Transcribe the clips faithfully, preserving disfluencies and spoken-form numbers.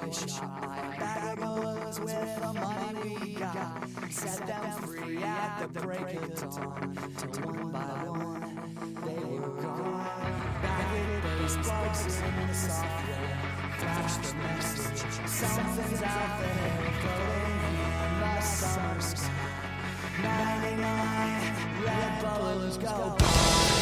get shot by a bag of bullets with the money we got. Set them free at the break of dawn. Till one by one they were gone. Back at base, plugs in the software. Flash the message. Something's out there floating in the summer sky. ninety-nine red balloons go by.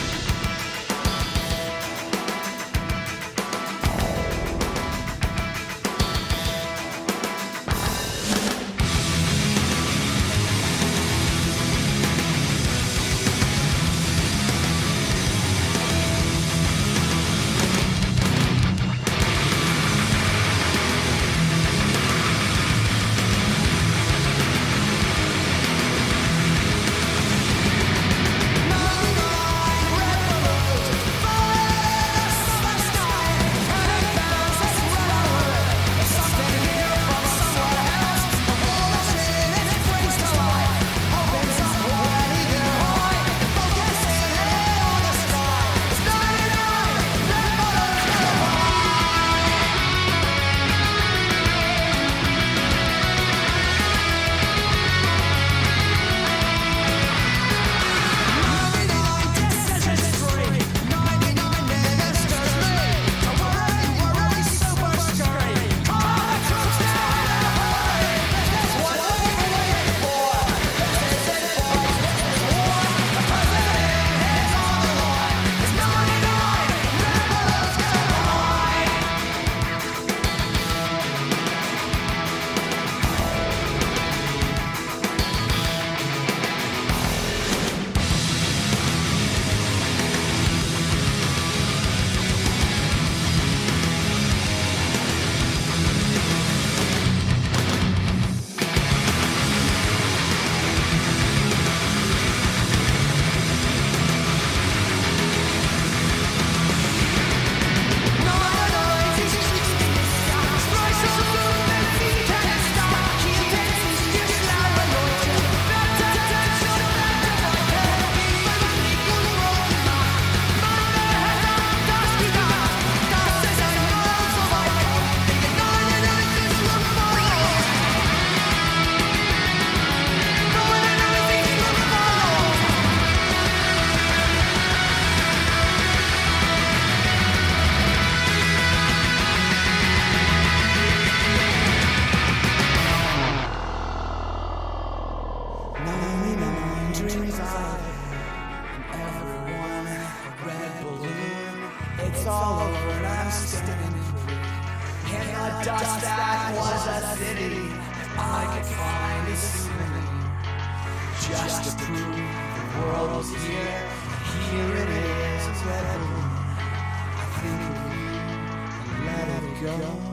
ninety-nine dreams I had, and everyone a red balloon. It's all over and I'm standing free. In the dust that was a city, all I could find is souvenir. Just to prove the world was here, here it is, a red balloon. I think of you and let it go.